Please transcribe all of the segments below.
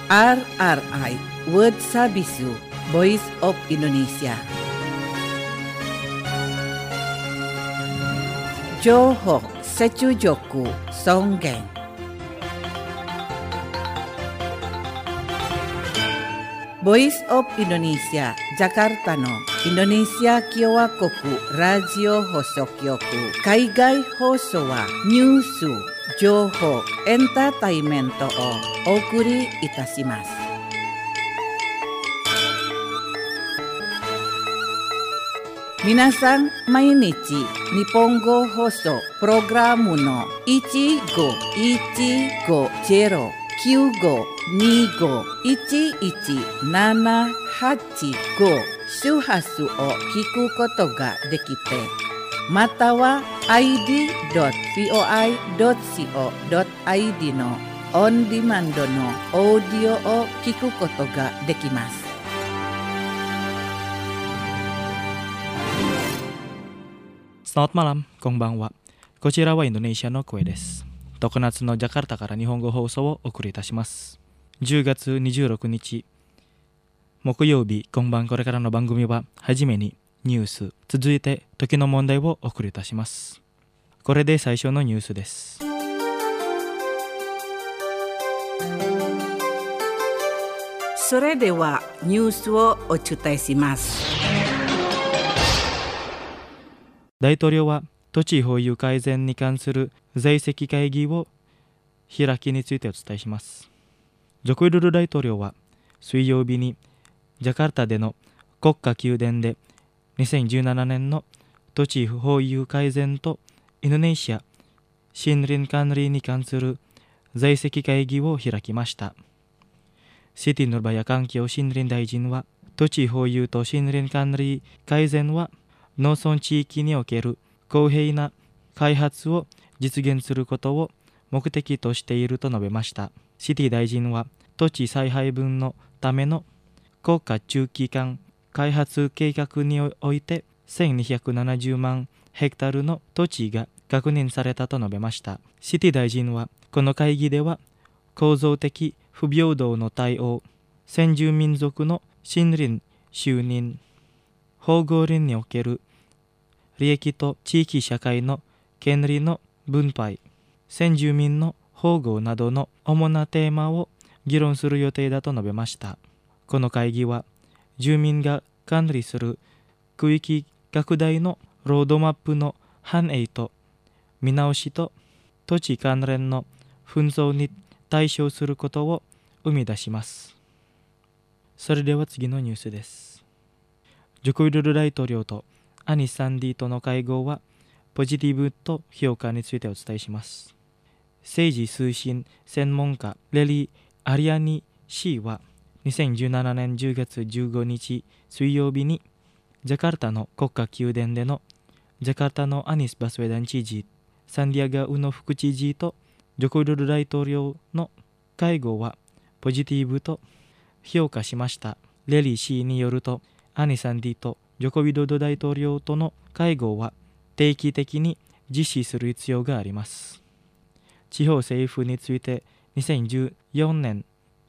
RRI World Sabisu Voice of Indonesia. Johok Secujoku Songgeng. Voice of Indonesia Jakarta no Indonesia Kyowa Koku Radio Hosokyoku Kaigai Hoso wa Nyusu Johok Entertainmento o Okuri Itashimasu. Minasan mainichi Nihongo Hoso Programu no 15-1-95-11-785 周波数を聞くことができて、または id.voi.co.id のオンディマンドのオーディオを聞くことができます。 Selamat malam, konbanwa. こちらはインドネシアの声です。常夏のジャカルタから日本語放送をお送りいたします。10月26日木曜日、今晩これからの番組ははじめにニュース、続いて時の問題をお送りいたします。これで最初のニュースです。 それではニュースをお伝えします。 大統領は土地保有改善に関する在籍会議を開きについてお伝えします。ジョコウィドド大統領は水曜日にジャカルタでの国家宮殿で2017年の土地保有改善とインドネシア森林管理に関する在籍会議を開きました。シティヌルバヤ環境森林大臣は土地保有と森林管理改善は農村地域における公平な開発を実現することを目的としていると述べました。シティ大臣は土地再配分のための国家中期間開発計画において1270万ヘクタールの土地が確認されたと述べました。シティ大臣はこの会議では構造的不平等の対応、先住民族の森林就任、保護林における利益と地域社会の権利の分配、先住民の保護などの主なテーマを議論する予定だと述べました。この会議は住民が管理する区域拡大のロードマップの反映と見直しと土地関連の紛争に対処することを生み出します。それでは次のニュースです。ジョコウィドド大統領とアニス・サンディとの会合はポジティブと評価についてお伝えします。政治推進専門家レリー・アリアニ氏は2017年10月15日水曜日にジャカルタの国家宮殿でのジャカルタのアニス・バスウェダン知事、サンディアガ・ウノ副知事とジョコウィドド大統領の会合はポジティブと評価しました。レリー氏によると、アニ・サンディとジョコウィドド大統領との会合は定期的に実施する必要があります。地方政府について2014年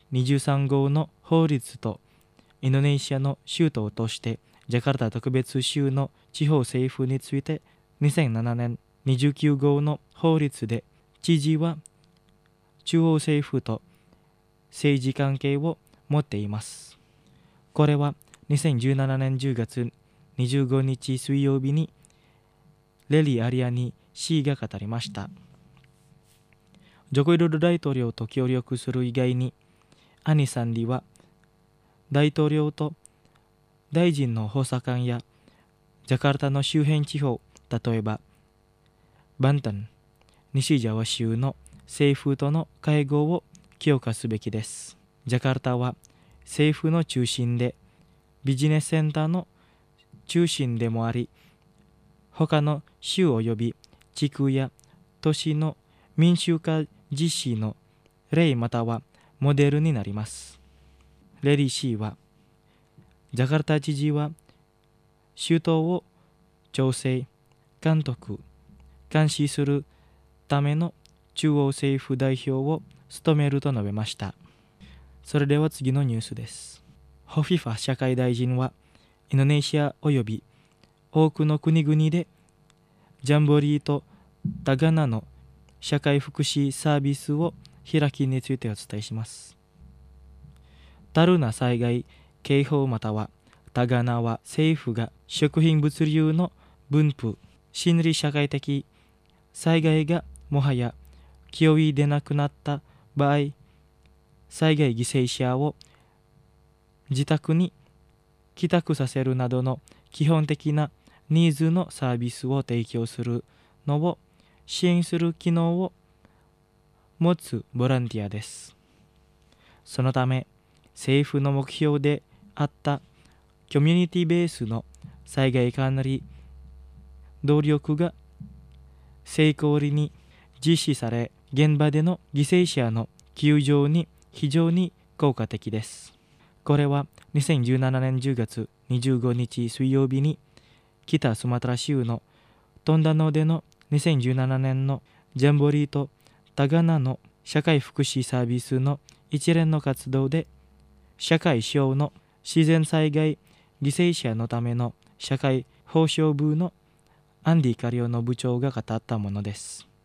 23号の法律とインドネシアの州都としてジャカルタ特別州の地方政府について2007年29号の法律で知事は中央政府と政治関係を持っています。これは2017年10月25日水曜日にレリー・アリアニ氏が語りました。ジョコウィドド大統領と協力する以外に、アニ・サンディは大統領と大臣の補佐官やジャカルタの周辺地方、例えばバンタン、西ジャワ州の政府との会合を強化すべきです。ジャカルタは政府の中心でビジネスセンターの中心でもあり、他の州及び地区や都市の民主化実施の例またはモデルになります。レリー氏は、ジャカルタ知事は首都を調整、監督、監視するための中央政府代表を務めると述べました。 それでは次のニュースです。ホフィファ社会大臣はインドネシアおよび多くの国々でジャンボリーとタガナの社会福祉サービスを開きについてお伝えします。タルナ災害警報またはタガナは政府が食品物流の分布、心理社会的災害がもはや気負いでなくなった場合、災害犠牲者を自宅に帰宅させるなどの基本的なニーズのサービスを提供するのを支援する機能を持つボランティアです。そのため、政府の目標であったコミュニティベースの災害管理努力が成功裏に実施され、現場での犠牲者の救助に非常に効果的です。これは2017年10月25日水曜日に北スマトラ州のトンダノでの2017年のジャンボリーとタガナの社会福祉サービスの一連の活動で社会省の自然災害犠牲者のための社会保障部のアンディ・カリオの部長が語ったものです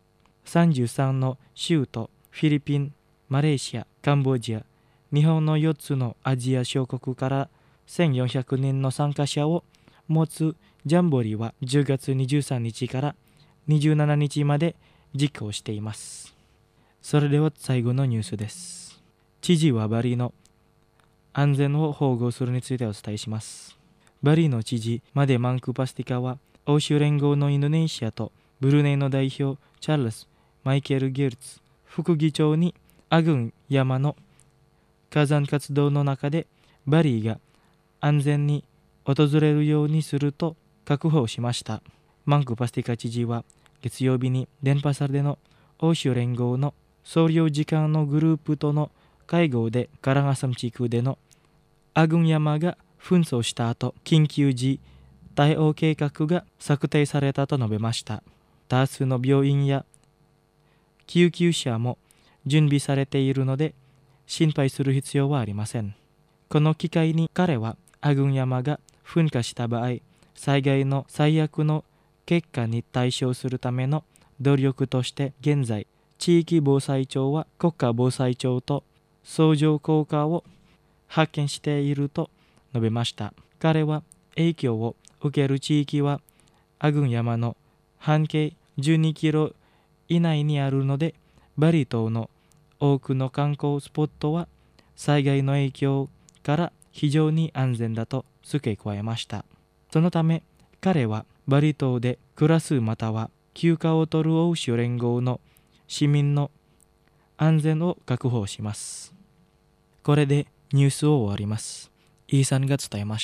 。33の州とフィリピン、マレーシア、カンボジア、日本の4つのアジア諸国から1400人の参加者を持つジャンボリーは10月23日から27日まで実行しています。それでは最後のニュースです。知事はバリの安全を保護するについてお伝えします。バリの知事マデ・マンクパスティカは欧州連合のインドネシアとブルネイの代表チャールズ・マイケル・ゲルツ副議長にアグン山の火山活動の中でバリが安全に訪れるようにすると確保しました。マンクパスティカ知事は月曜日にデンパサルでの欧州連合の総領事館のグループとの会合でカランアサム地区でのアグン山が紛争した後、緊急時対応計画が策定されたと述べました。多数の病院や救急車も準備されているので心配する必要はありません。この機会に彼はアグン山が噴火した場合、災害の最悪の結果に対処するための努力として現在、地域防災庁は国家防災庁と相乗効果を発見していると述べました。彼は影響を受ける地域はアグン山の半径12キロ以内にあるので、バリ島の多くの観光スポットは災害の影響から非常に安全だと付け加えました。そのため彼はバリ島で暮らすまたは休暇を取る欧州連合の市民の安全を確保します。これでニュースを終わります。イーさんが伝えました。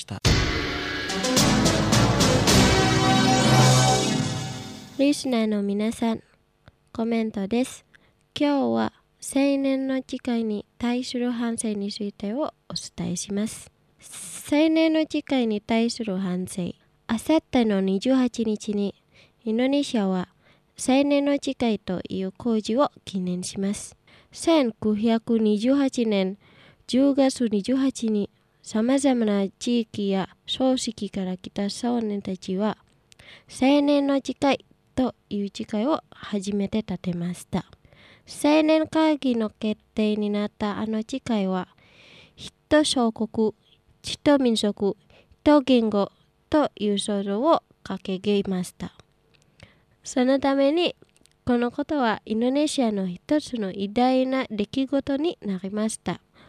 リスナーの皆さん、コメントです。今日は青年の誓いに対する反省についてをお伝えします。青年の誓いに対する反省。あさっての28日にインドネシアは青年の誓いという行事を記念します。1928年10月28日にさまざまな地域や組織から来た少年たちは青年の誓いという誓いを初めて立てました。青年会議の決定になったあの誓いは、一小国、一民族、一言語という創造を掲げました。そのために、このことはインドネシアの一つの偉大な出来事になりました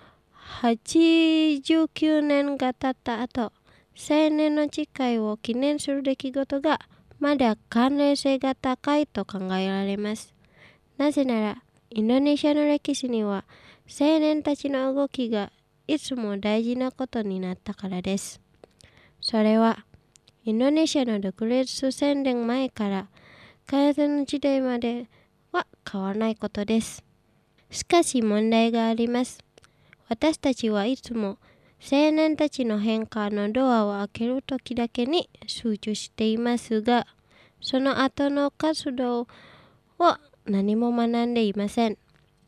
。89年が経った後、青年の誓いを記念する出来事がまだ関連性が高いと考えられます。なぜなら、インドネシアの歴史には青年たちの動きがいつも大事なことになったからです。それは、インドネシアの独立宣言前から開戦の時代までは変わらないことです。しかし問題があります。私たちはいつも青年たちの変化のドアを開けるときだけに集中していますが、その後の活動を何も学んでいません。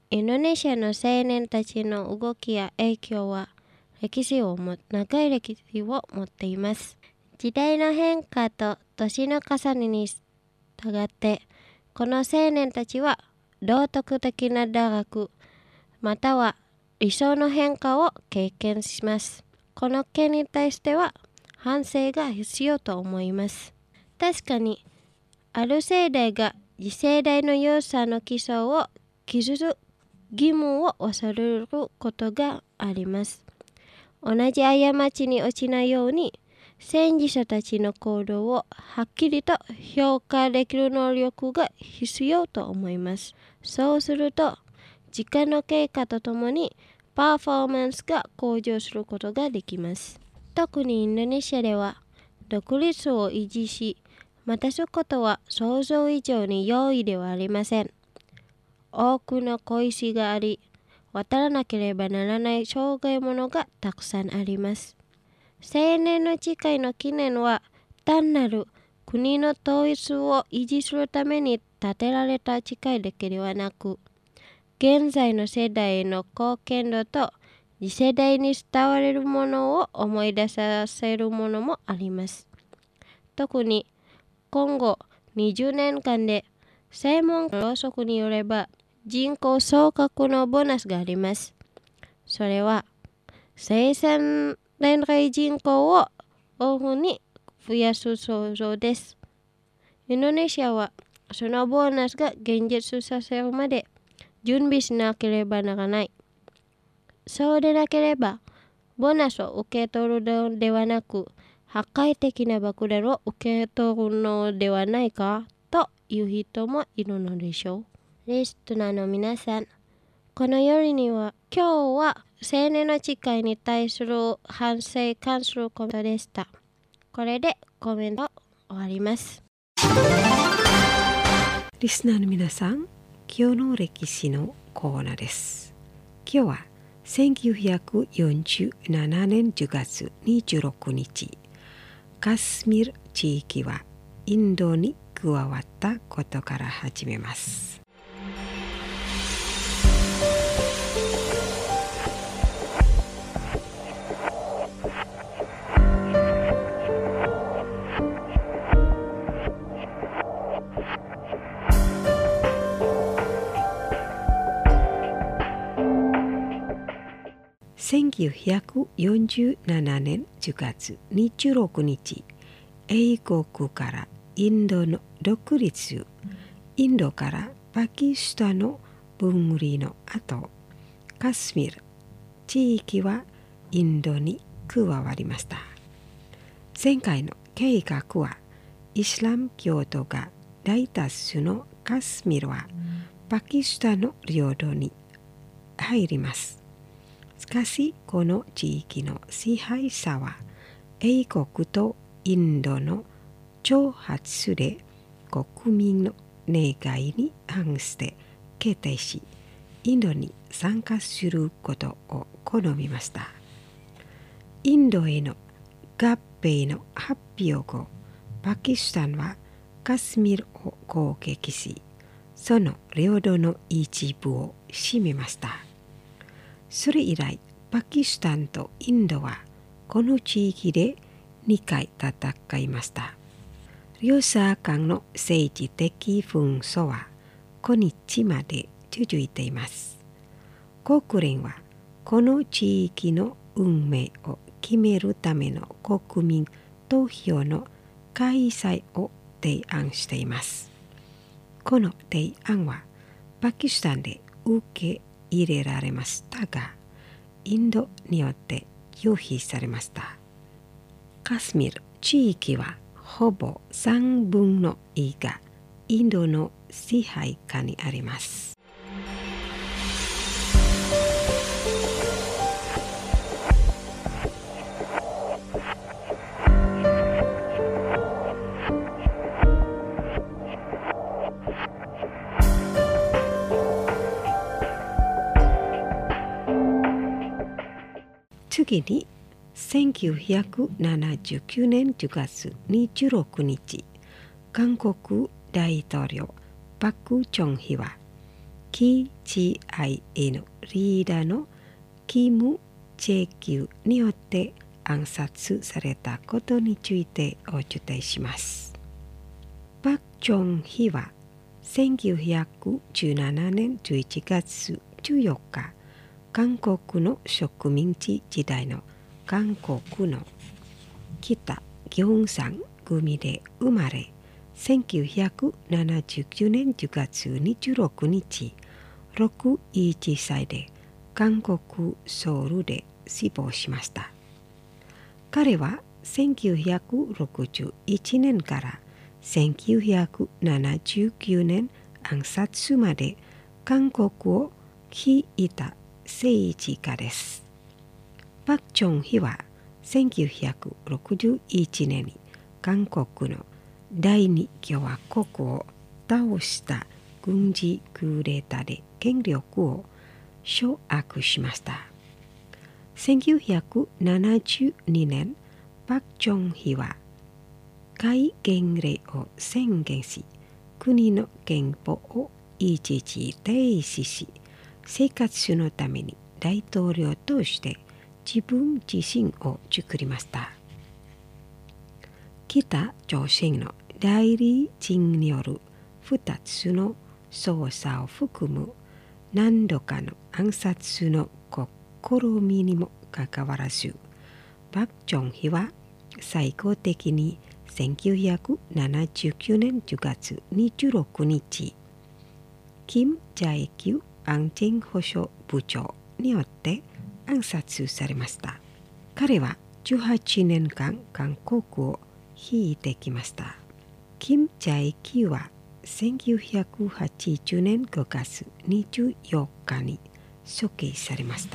インドネシアの青年たちの動きや影響は長い歴史を持っています。時代の変化と年の重ねに従って、この青年たちは道徳的な堕落、または理想の変化を経験します。この件に対しては反省が必要と思います。確かに、ある世代が次世代の良さの基礎を築く義務を忘れることがあります。同じ過ちに落ちないように、先人者たちの行動をはっきりと評価できる能力が必要と思います。そうすると、時間の経過とともにパフォーマンスが向上することができます。特にインドネシアでは、独立を維持し、待たすことは想像以上に容易ではありません。多くの小石があり、渡らなければならない障害物がたくさんあります。青年の誓いの記念は、単なる国の統一を維持するために立てられた誓いだけではなく、現在の世代への貢献度と次世代に伝われるものを思い出させるものもあります。特に今後20年間で専門家の予測によれば、人口総額のボーナスがあります。それは生産年齢人口を大幅に増やす想像です。インドネシアはそのボーナスが現実させるまで準備しなければならない。そうでなければ、ボーナスを受け取るのではなく、破壊的な爆弾を受け取るのではないかという人もいるのでしょう。リスナーの皆さん、この夜には今日は青年の誓いに対する反省に関するコメントでした。これでコメント終わります。 リスナーの皆さん、今日の歴史のコーナーです。今日は1947年10月26日、カスミル地域はインドに加わったことから始めます。1947年10月26日、英国からインドの独立、インドからパキスタンの分離の後、カスミル地域はインドに加わりました。前回の計画は、イスラム教徒が大多数のカスミルはパキスタンの領土に入ります。しかし、この地域の支配者は英国とインドの挑発で国民の願いに反して決定し、インドに参加することを好みました。インドへの合併の発表後、パキスタンはカスミルを攻撃し、その領土の一部を占めました。それ以来、パキスタンとインドはこの地域で2回戦いました。両者間の政治的紛争は今日まで続いています。国連はこの地域の運命を決めるための国民投票の開催を提案しています。この提案はパキスタンで受け入れられましたが、インドによって拒否されました。カスミル地域はほぼ3分の1がインドの支配下にあります。次に1979年10月26日、韓国大統領パク・チョンヒは KGIA のリーダーのキム・チェキュによって暗殺されたことについてお伝えします。パク・チョンヒは1917年11月14日、韓国の植民地時代の韓国の北ギョンサン組で生まれ、1979年10月26日、61歳で韓国ソウルで死亡しました。彼は1961年から1979年暗殺まで韓国を率いた政治家です。パク・チョンヒは1961年に韓国の第二共和国を倒した軍事クーデターで権力を掌握しました。1972年、パク・チョンヒは戒厳令を宣言し、国の憲法を一時停止し、生活のために大統領として自分自身を作りました。北朝鮮の代理人による2つの捜査を含む何度かの暗殺の試みにもかかわらず、パク・チョンヒは最高的に1979年10月26日、キム・ジャイキュ安全保障部長によって暗殺されました。彼は18年間韓国を率いてきました。キム・ジャイキュは1980年5月24日に処刑されました。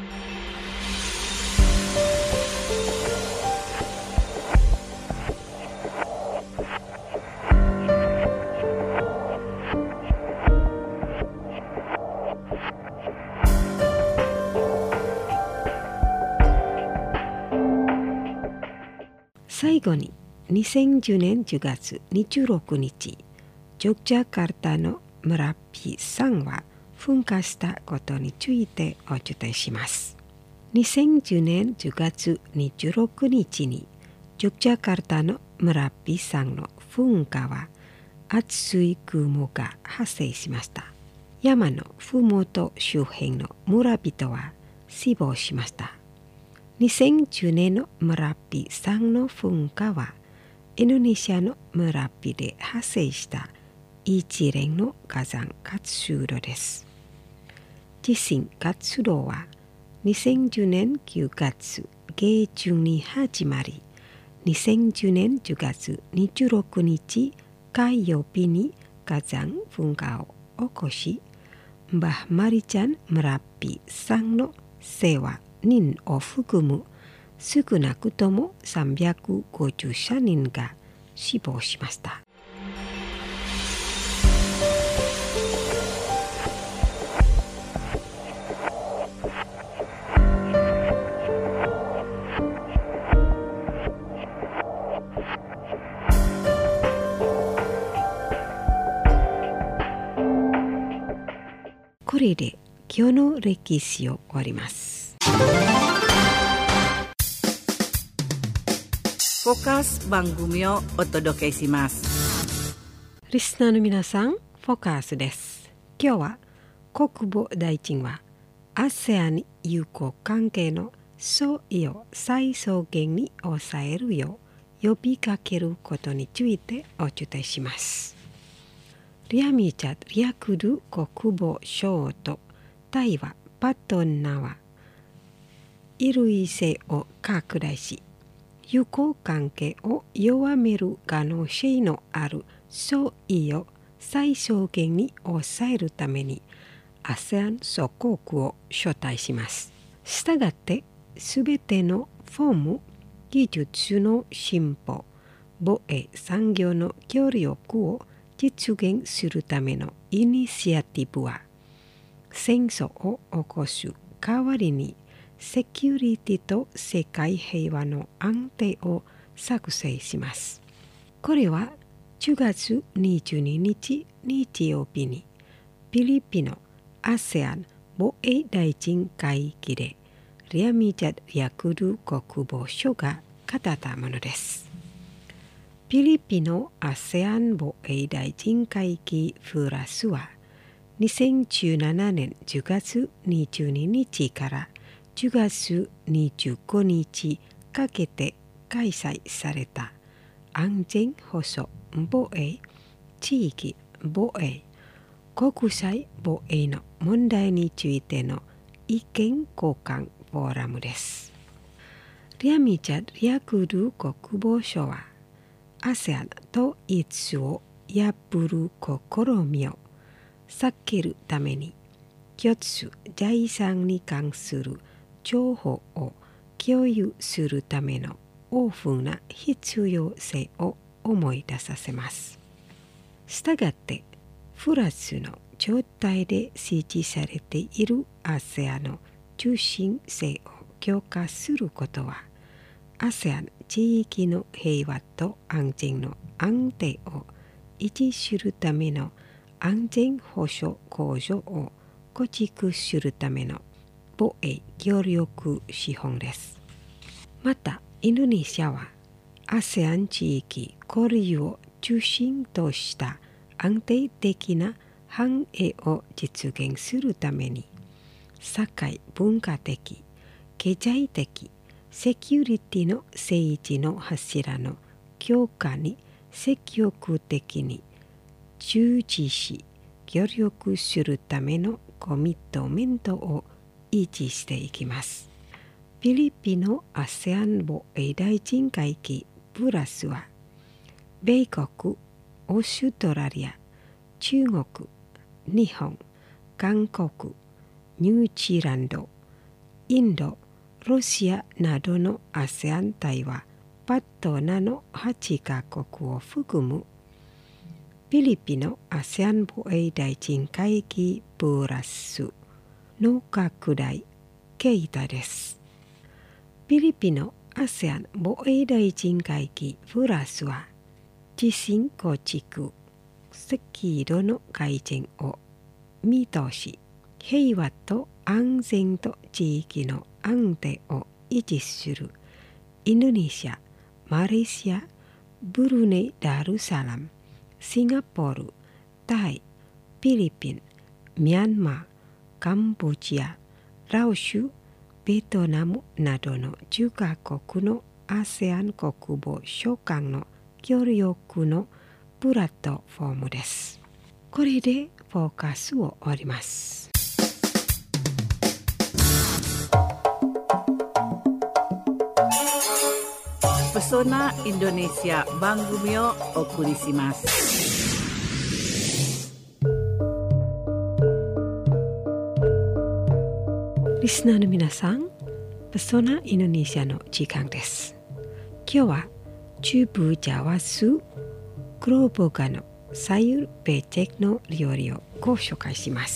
最後に2010年10月26日、ジョグジャカルタの村ピ山は噴火したことについてお伝えします。2010年10月26日にジョグジャカルタの村ピ山の噴火は厚い雲が発生しました。山のふもと周辺の村人は死亡しました。2010年の村ピ山の噴火はインドネシアの村ピで発生した一連の火山活動です。地震活動は2010年9月下旬に始まり、2010年10月26日火曜日に火山噴火を起こし、バハマリちゃん村ピ山の世話人を含む少なくとも350人が死亡しました。これで今日の歴史を終わります。 フォーカス番組をお届けします。 リスナーの皆さん、フォーカスです。今日は国防大臣は ASEAN 友好関係の相違を最小限に抑えるよう呼びかけることについてお伝えします。リアミチャ・リアクド国防相と対話パトナは衣類性を拡大し、友好関係を弱める可能性のある相違を最小限に抑えるために ASEAN 諸国を招待します。したがってすべてのフォーム、技術の進歩、防衛産業の協力を実現するためのイニシアティブは、戦争を起こす代わりにセキュリティと世界平和の安定を作成します。これは10月22日日曜日にピリピの ASEAN 防衛大臣会議でリアミジャ・ヤクル国防相が語ったものです。ピリピの ASEAN 防衛大臣会議プラスは2017年10月22日から10月25日かけて開催された安全保障防衛、地域防衛、国際防衛の問題についての意見交換フォーラムです。リアミジャ・ヤクル国防相は ASEAN 統一を破る試みを避けるために共通財産に関する情報を共有するためのオープンな必要性を思い出させます。したがってプラスの状態で支持されている ASEAN の中心性を強化することは ASEAN 地域の平和と安全の安定を維持するための安全保障向上を構築するための防衛協力資本です。またインドネシアは ASEAN 地域交流を中心とした安定的な繁栄を実現するために社会文化的、経済的、セキュリティの政治の柱の強化に積極的に従事し協力するためのコミットメントを維持していきます。フィリピンの ASEAN 防衛大臣会議プラスは米国、オーストラリア、中国、日本、韓国、ニュージーランド、インド、ロシアなどの ASEAN 対話パートナーの8カ国を含むフィリピンの ASEAN 防衛大臣会議プラスの拡大形態です。フィリピンの ASEAN 防衛大臣会議プラスは地震構築、スキルの改善を見通し、平和と安全と地域の安定を維持するインドネシア、マレーシア、ブルネイ・ダルサラム、シンガポール、タイ、フィリピン、ミャンマー、カンボジア、ラオス、ベトナムなどの10カ国の ASEAN 国防相間の協力のプラットフォームです。これでフォーカスを終わります。 Pesona Indonesia 番組をお送りします。 リスナーの皆さん、Pesona Indonesia の時間です。今日は中部ジャワ州クローボガのサユルベチェクの料理をご紹介します。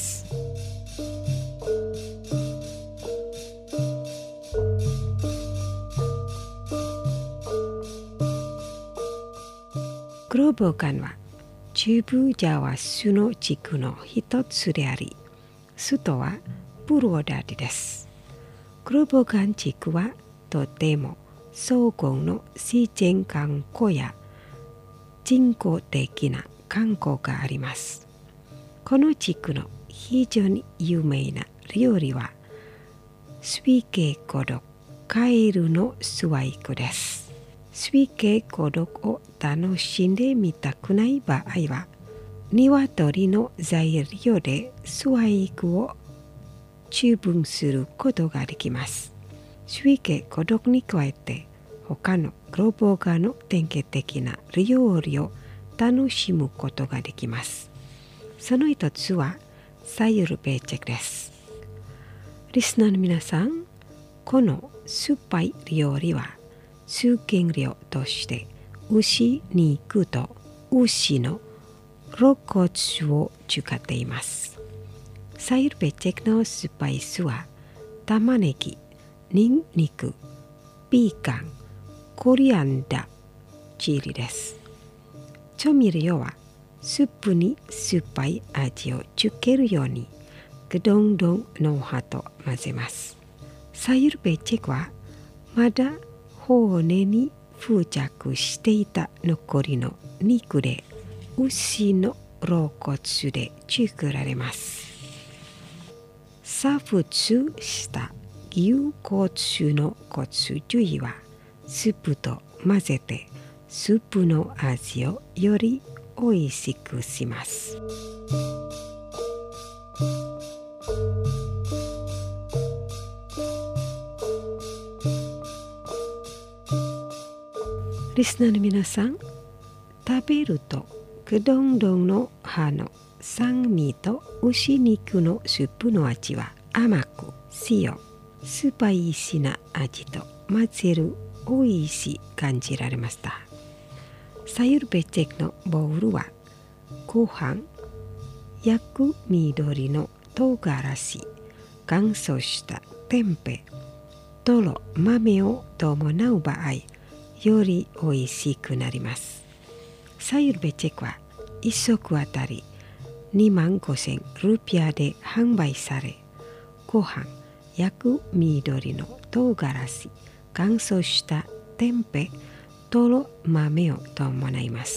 クローボガンは中部ジャワ州の地区の一つであり、首都はプロダディです。クローボガン地区はとても荘厳の自然観光や人工的な観光があります。この地区の非常に有名な料理はスビケコドク、カエルのスワイクです。スビケコドクを楽しんでみたくない場合は、鶏の材料でスワイクを注文することができます。スビケコドクに加えて他のクローボガの典型的な料理を楽しむことができます。その一つはサユルベチェクです。リスナーの皆さん、この酸っぱい料理は通原料として牛肉と牛の肋骨を使っています。サユルベチェクのスパイスは玉ねぎ、ニンニク、ピーカン、コリアンダー、チリです。調味料はスープに酸っぱい味をつけるようにグドンドンの葉と混ぜます。サユルベチェクはまだ骨に付着していた残りの肉で牛の肋骨で作られます。煮沸した牛骨の骨髄はスープと混ぜてスープの味をよりおいしくします。リスナーの皆さん、食べるとグドンドンの葉の酸味と牛肉のスープの味は甘く塩、スパイシーな味と混ぜるおいしい感じられました。サユルベチェクのボウルはご飯、焼く緑の唐辛子、乾燥した天ぺ、とろ豆を伴う場合よりおいしくなります。サユルベチェクは1食あたり25,000ルピアで販売され、ご飯、焼く緑の唐辛子、乾燥した天ぺ、とろ豆を伴います。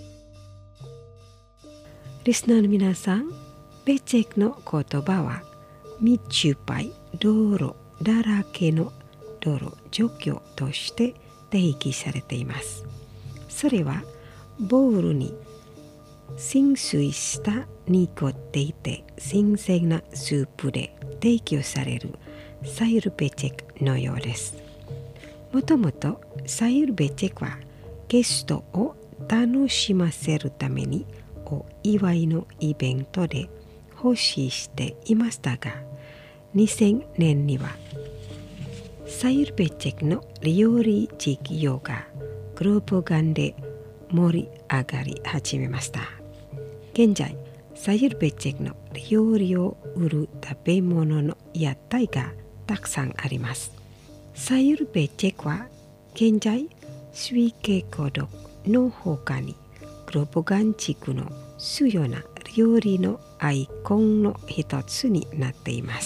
リスナーの皆さん、ベチェクの言葉は密いっぱい泥だらけの泥除去として定義されています。それはボウルに浸水した濁っていて新鮮なスープで提供されるサユルベチェクのようです。もともとサユルベチェクはゲストを楽しませるためにお祝いのイベントで奉仕していましたが、2000年にはサユルベチェクの料理事業がグローブガンで盛り上がり始めました。現在、サユルベチェクの料理を売る食べ物の屋台がたくさんあります。サユルベチェクは現在、スイケコドの他にグローブガン地区の主要な料理のアイコンの一つになっています。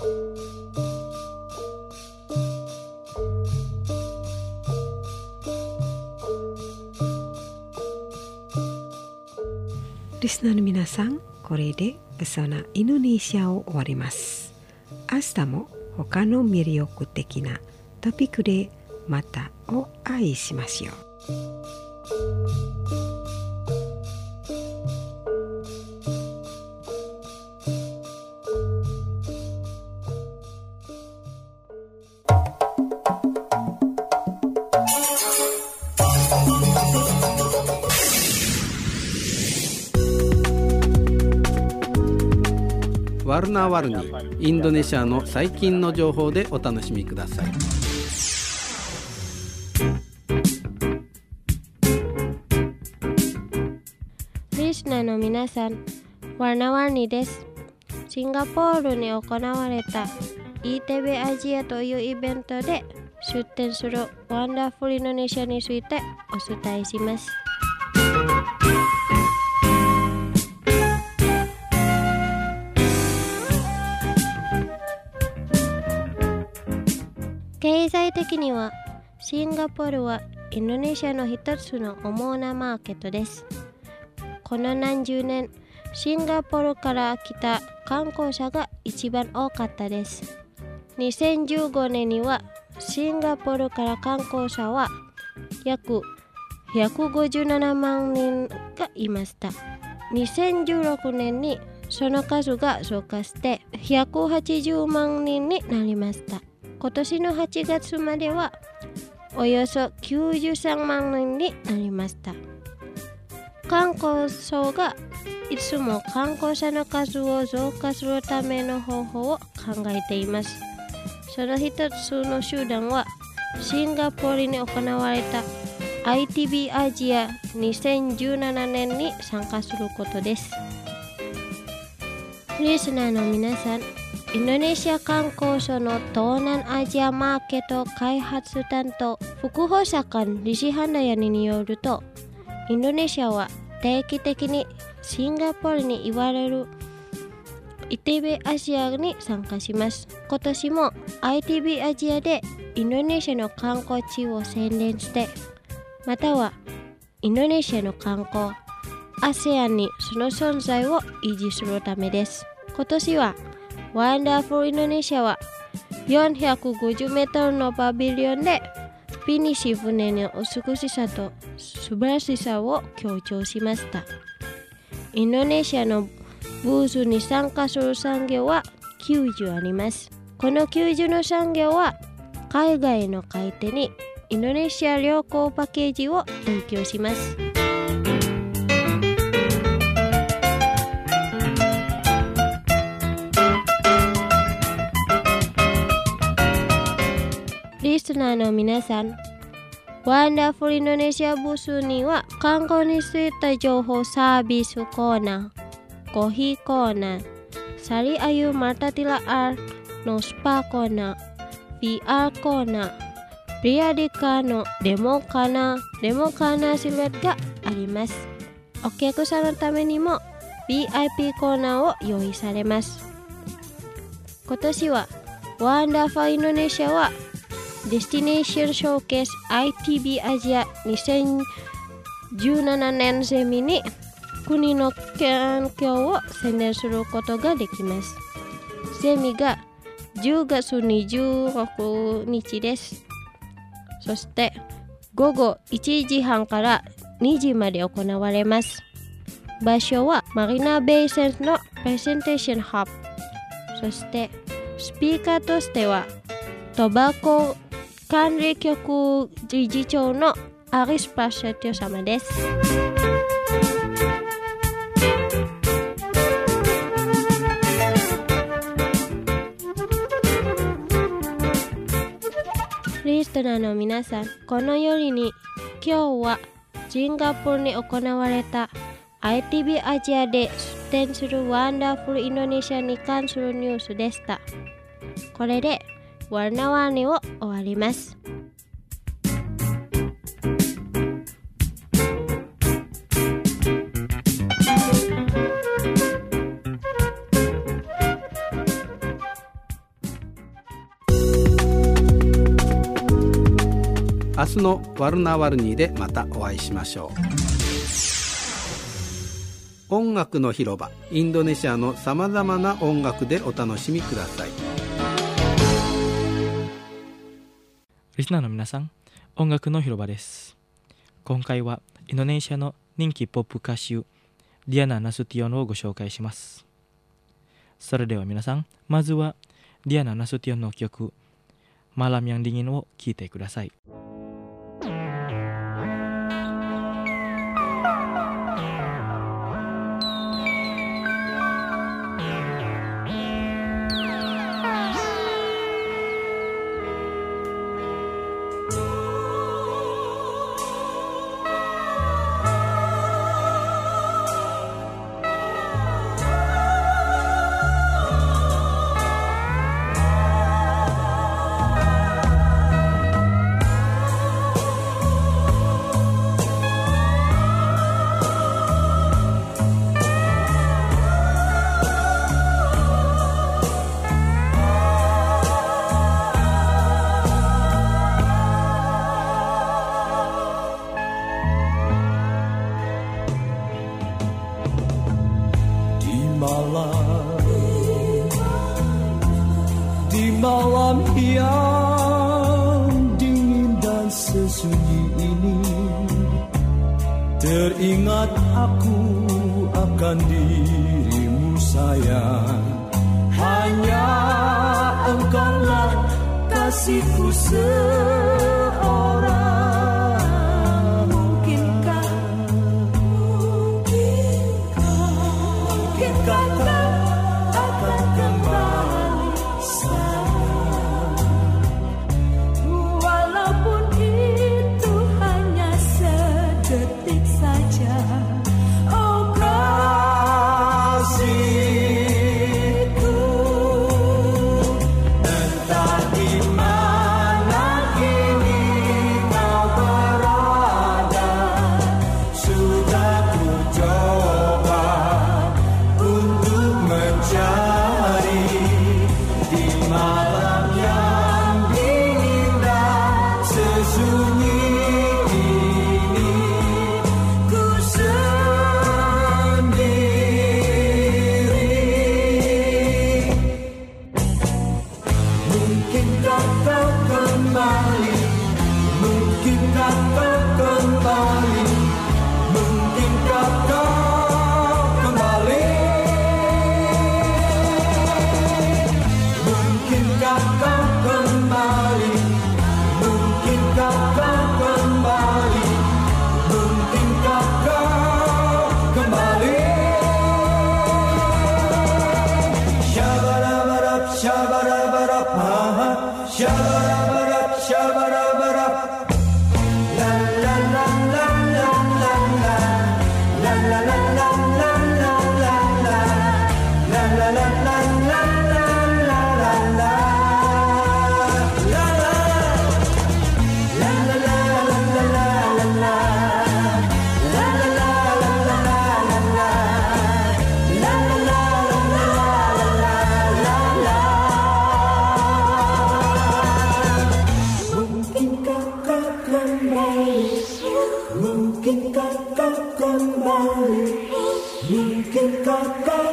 リスナーの皆さん、これでそのインドネシアを終わります。明日も他の魅力的なトピックでまたお会いしましょう。 ワルナワルニ、インドネシアの最近の情報でお楽しみください。 リスナーの皆さん、ワルナワルニです。シンガポールに行われた ITB アジアというイベントで出展するワンダフルインドネシアについてお伝えします。経済的にはシンガポールはインドネシアの一つの主なマーケットです。この何十年、シンガポールから来た観光者が一番多かったです。2015年にはシンガポールから観光者は約157万人がいました。2016年にその数が増加して180万人になりました。今年の8月まではおよそ93万人になりました。観光省がいつも観光者の数を増加するための方法を考えています。その一つの手段はシンガポールに行われた ITB アジア2017年に参加することです。リスナーの皆さん、インドネシア観光省の東南アジアマーケット開発担当福保佐官リシハンダヤニによると、インドネシアは定期的にシンガポールに言われる ITB アジアに参加します。今年も ITB アジアでインドネシアの観光地を宣伝して、またはインドネシアの観光、ASEAN にその存在を維持するためです。今年はワンダフルインドネシアは450メートルのパビリオンでフィニッシュ船の美しさと素晴らしさを強調しました。インドネシアのブースに参加する産業は90あります。この90の産業は海外の買い手にインドネシア旅行パッケージを提供します。リスナーの皆さん、ワンダフルインドネシアブースには観光についた情報サービスコーナー、コーヒーコーナー、サリアユマルタティラアーのスパコーナー、VR コーナー、プリアディカのデモカーナーシルエットがあります。お客さんのためにも VIP コーナーを用意されます。今年はワンダフルインドネシアはデスティネーションショーケース ITB アジア2017年ゼミに国の環境を宣伝することができます。ゼミが10月26日です。そして午後1時半から2時まで行われます。場所はマリナベイセンスのプレゼンテーションハブ。そしてスピーカーとしてはトバコ管理局理事長のアリス・パシャティオ様です。リスナーの皆さん、このように今日はシンガポールに行われた ITB アジアで出展するワンダフルインドネシアに関するニュースでした。これでワルナワニを終わります。 明日のワルナワルニーでまたお会いしましょう。音楽の広場、インドネシアのさまざまな音楽でお楽しみください。 リスナーの皆さん、音楽の広場です。今回はインドネシアの人気ポップ歌手ディアナ・ナスティオンをご紹介します。それでは皆さん、まずはディアナ・ナスティオンの曲Malam yang Dinginを聴いてください。 Di malam yang dingin dan sesunyi ini, teringat aku akan dirimu sayang. Hanya engkaulah kasihku seorang. Mungkinkah kau akan kembali sayang, walaupun itu hanya sedetik saja. Oh kasihku, entah di mana kini Shabarabarab, shabarabarab. La la la la la la la. La la la la la la la la. La la la la la la la la la. La la. La la la la la la la. La la la la la la la. La la la la la la la. Mungkinkah kau kembali? Mungkinkah kau kembali? Mungkinkah kau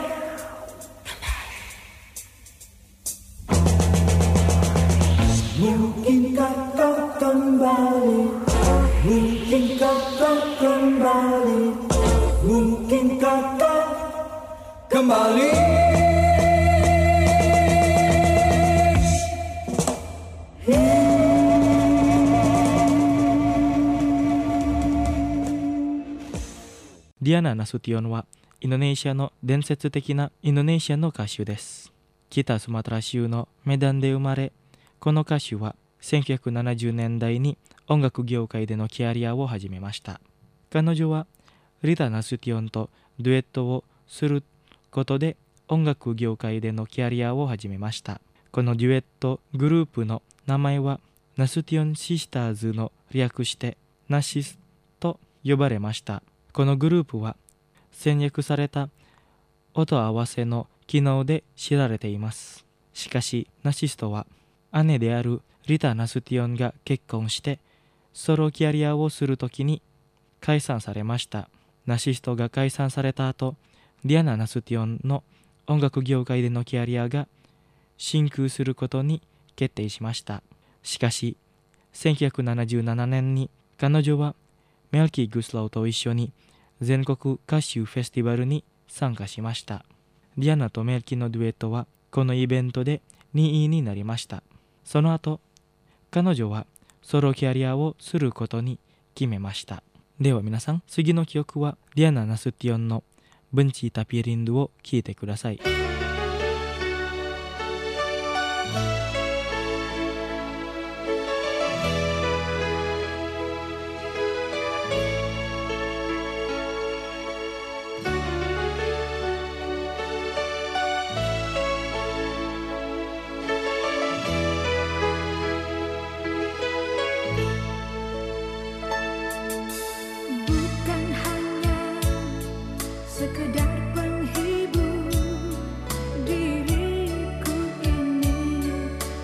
Mungkinkah kau kembali? Mungkinkah kau kembali? Mungkinkah kau kembali? Diana Nasution はインドネシアの伝説的なインドネシアの歌手です。北スマトラ州のメダンで生まれ、この歌手は1970年代に音楽業界でのキャリアを始めました。彼女はリタ・ナスティオンとデュエットをすることで音楽業界でのキャリアを始めました。このデュエットグループの名前はナスティオンシスターズの略してナシスと呼ばれました。このグループは戦略された音合わせの機能で知られています。しかしナシストは姉であるリタ・ナスティオンが結婚してソロキャリアをするときに解散されました。ナシストが解散された後、ディアナ・ナスティオンの音楽業界でのキャリアが進空することに決定しました。しかし1977年に彼女はメルキー・グスローと一緒に全国歌手フェスティバルに参加しました。ディアナとメルキーのデュエットはこのイベントで2位になりました。その後、彼女はソロキャリアをすることに決めました。では皆さん、次の曲はディアナ・ナスティオンのBenci Tapi Rinduを聴いてください。 Bukan hanya sekedar penghibur diriku ini,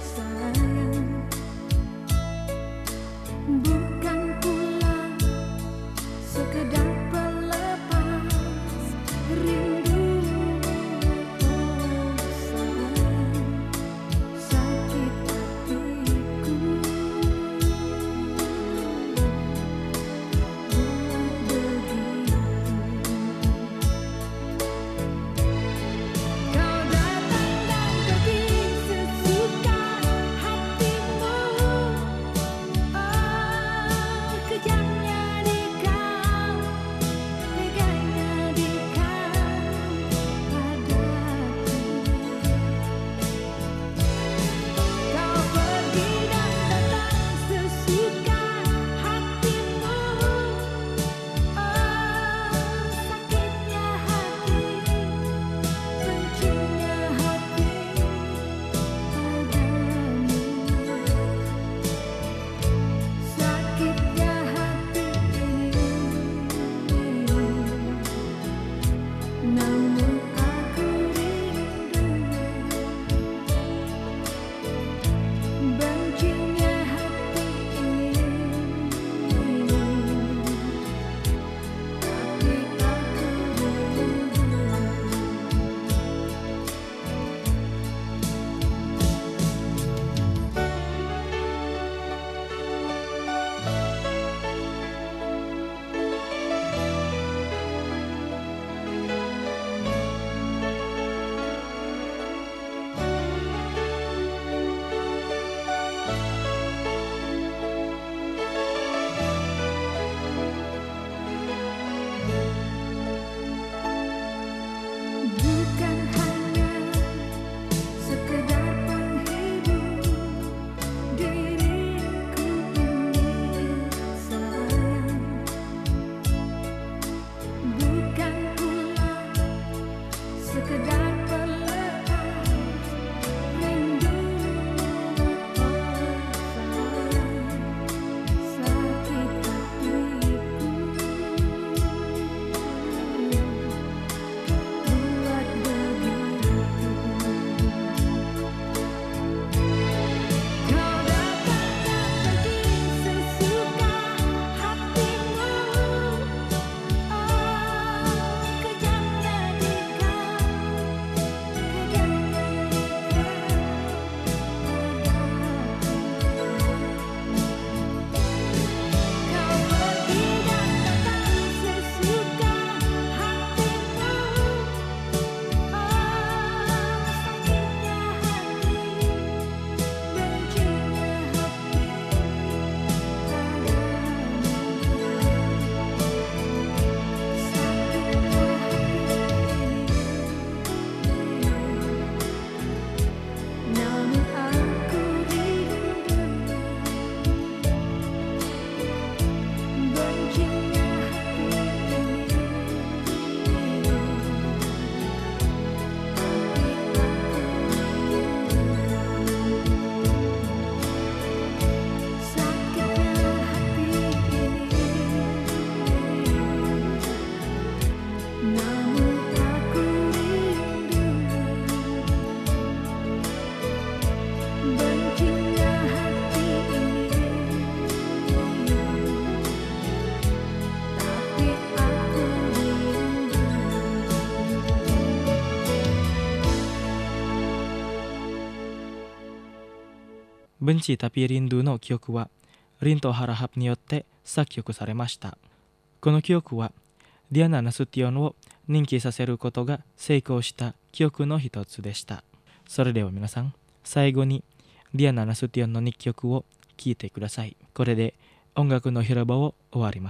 Benci tapi rindu no kyoku wa Rinto Harahapによって作曲されました。この曲はディアナ・ナスティオンを人気させることが成功した曲の一つでした。それでは皆さん、最後にディアナ・ナスティオンの2曲を聴いてください。これで音楽の広場を終わります。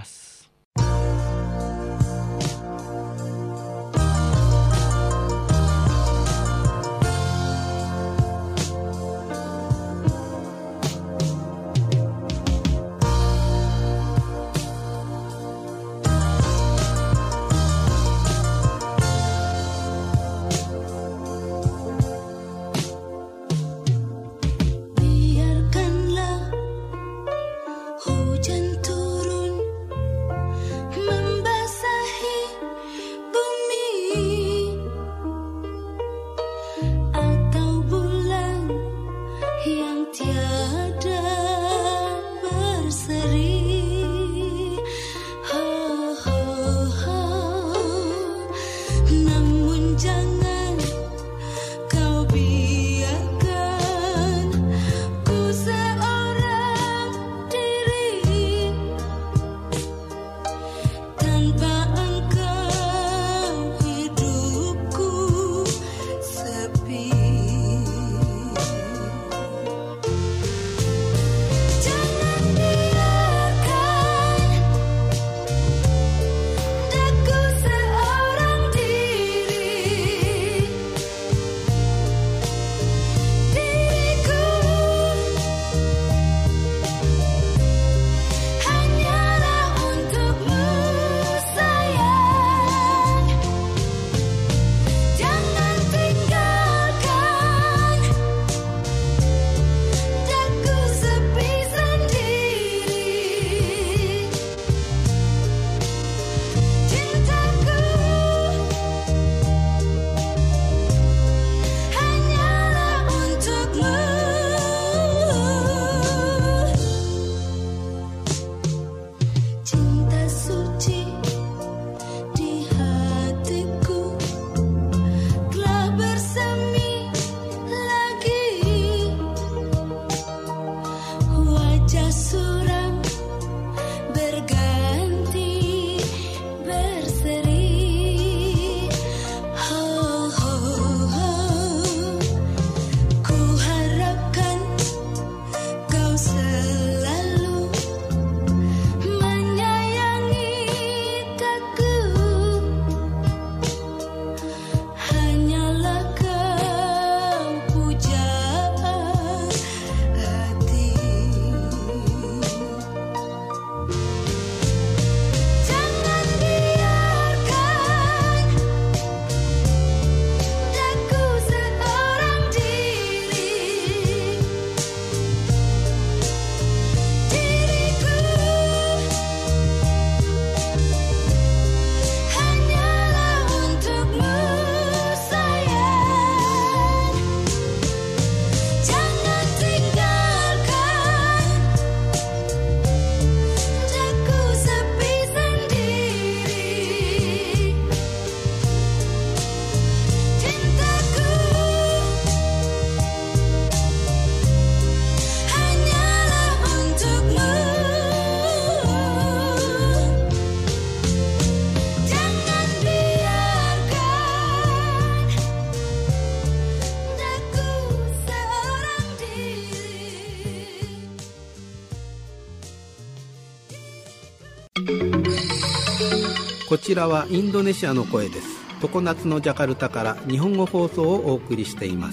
こちらはインドネシアの声です。常夏のジャカルタから日本語放送をお送りしています。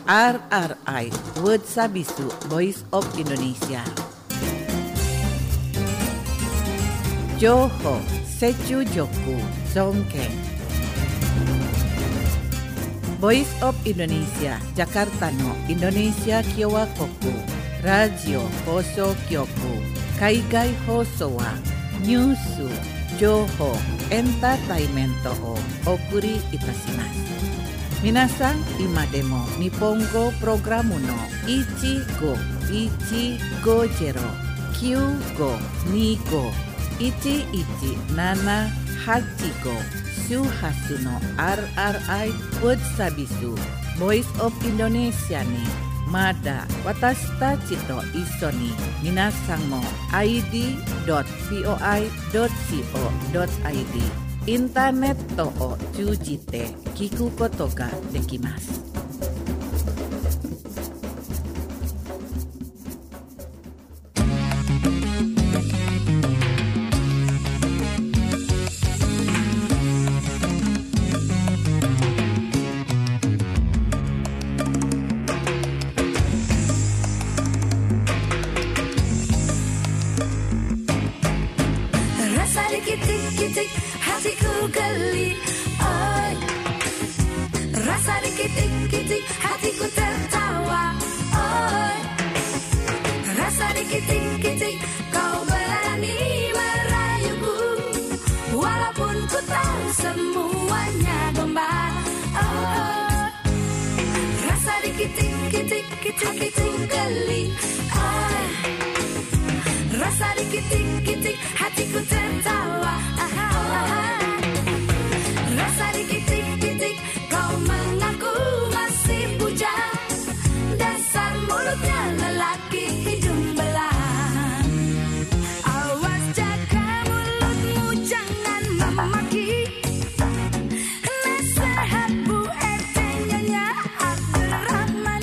RRI World Sabisu Voice of Indonesia. Joho Sechu Joku Songkeng. Voice of Indonesia Jakarta no Indonesia Kyowa Koku Radio Hoso Kyoku Kaigai Hoso wa Nyusu Joho Entertainment o Okuri Itasimasu. Minasan imademo Nippongo Programu no Ichigo Jero Kyugo Nigo 1178 Shuhasu no RRI World Sabisu Voice of Indonesia ni Mada watashi tachi to iso ni minasan mo id.voi.co.id インターネットを通じて聞くことができます。 Hatiku geli, oi. Rasa dikitik-kitik, hatiku tertawa, oi. Rasa dikitik-kitik, kau berani merayuku, walaupun ku tahu semuanya gombal, oi. Rasa dikitik-kitik, hatiku geli, oi. Rasa dikitik-kitik, hatiku tertawa, rasa dikitik-kitik, kau mengaku masih bujang. Dasar mulutnya lelaki hidung belang. Awas jaga mulutmu, jangan memaki. Nasihat Bu RT Nyonya Abdurrahman.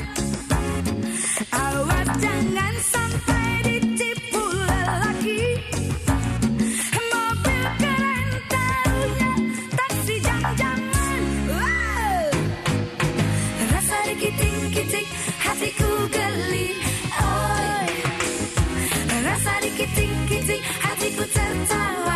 Awas jangan sampai ditipu lelaki. Mobil keren taruhnya, taksi jam-jaman. Wow. Rasa dikitik-kitik, hatiku geli, oi. Rasa dikitik-kitik, hatiku tertawa,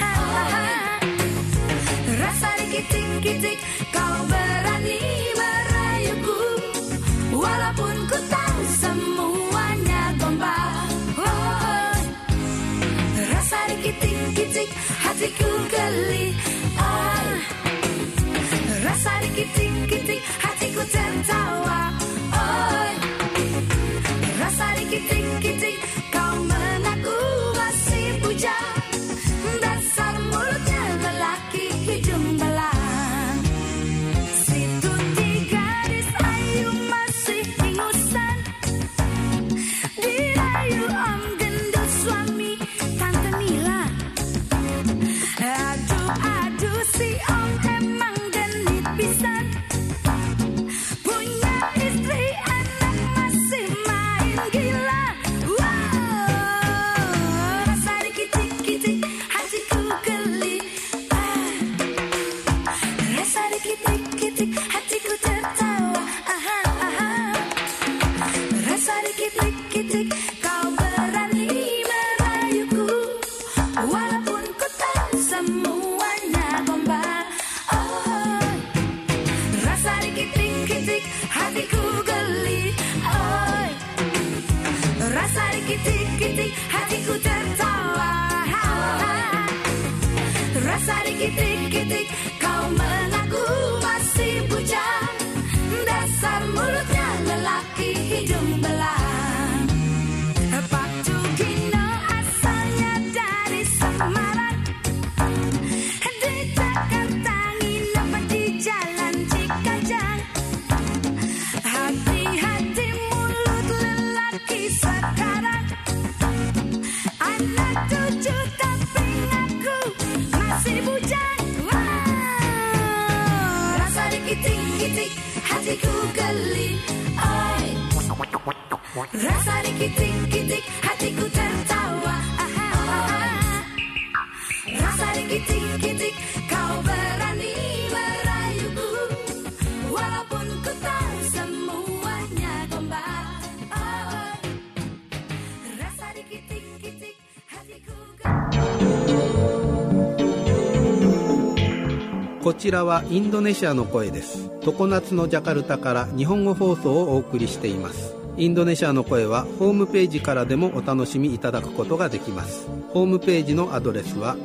rasa dikitik-kitik, kau berani merayuku, walaupun ku tahu semuanya gombal, oi. Rasa dikitik-kitik, hatiku geli, oi. Rasa dikitik-kitik, hatiku tertawa, oi. Rasa dikitik-kitik, kau mengaku masih bujang. Dasar mulutnya lelaki hidung belang. Situ tiga gadis ayu masih ingusan, dirayu om gendut suami Tante Mila. Aduh si om emang genit pisan, punya istri anak masih main gila. Wow. Rasa dikitik-kitik, hatiku geli, rasa dikitik-kitik, hatiku tertawa, rasa dikitik-kitik, kau berani merayuku, walaupun ku tahu semuanya gombal, oh. Rasa dikitik-kitik, hatiku geli, oi. Rasa dikitik-kitik, hatiku tertawa, rasa dikitik-kitik, kau mengaku masih bujang. Dasar mulutnya lelaki hidung belang. Pak Tugino asalnya dari Semarang, di Jakarta nginep di Jalan Cikajang. Hati-hati mulut lelaki sekarang, anak 7 tapi ngaku masih bujang. Wow. Rasa dikitik-kitik, hatiku geli, oi. Rasa dikitik-kitik, hatiku tertawa, rasa dikitik-kitik, kau berani merayuku, walaupun ku tahu semua こちらはインドネシアの声です。常夏のジャカルタから日本語放送をお送りしています。インドネシアの声はホームページからでもお楽しみいただくことができます。ホームページのアドレスは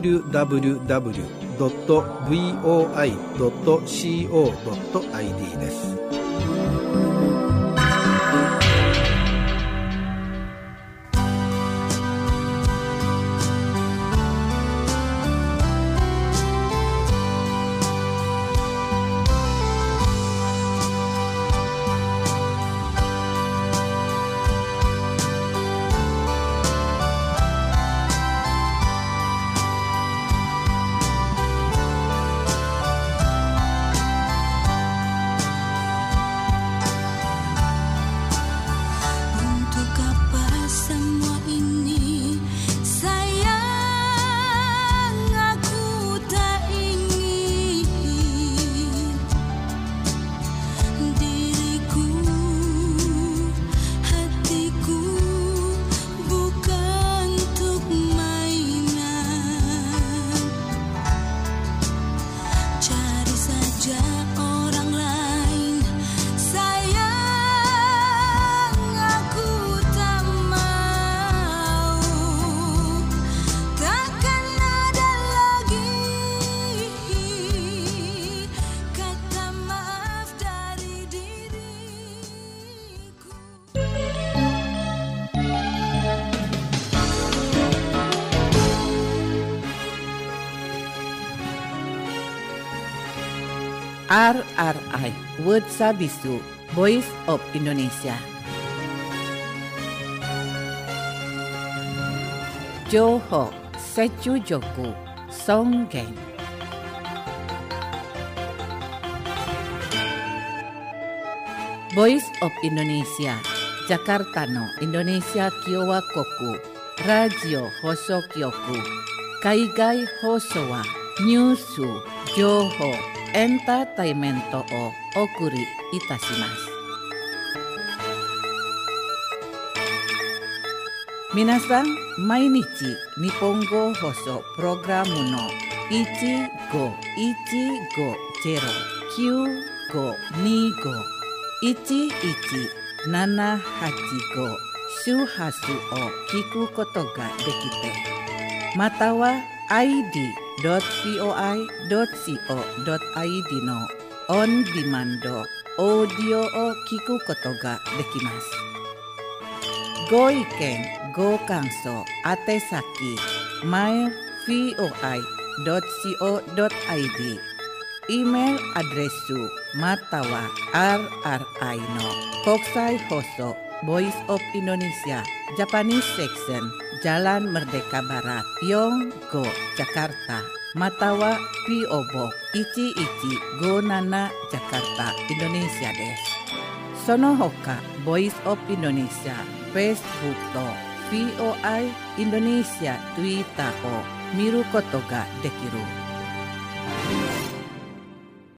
www.voi.co.id です。 RRI World Sabisu Voice of Indonesia. Johor Secu Joku Songgeng. Voice of Indonesia Jakarta no Indonesia Kiowa Koku Radio Hoso Kyoku Kaigai Hosowa Nyusu Johor Entertainment o okuri itashimasu. Minasan, mainichi Nihongo Hoso Programu no 1515-95-11-785 Shuhasu o kiku koto ga dekite. Matawa id.voi.co.id の on demand オーディオを聞くことができます。ご意見、ご感想、宛先 mail.voi.co.id イメールアドレスまたは RRI の国際放送Voice of Indonesia Japanese Section Jalan Merdeka Barat Yonggo Jakarta Matawa PO Box 1157 Jakarta Indonesia です。その他 Voice of Indonesia Facebook と VOI Indonesia Twitter を見ることができる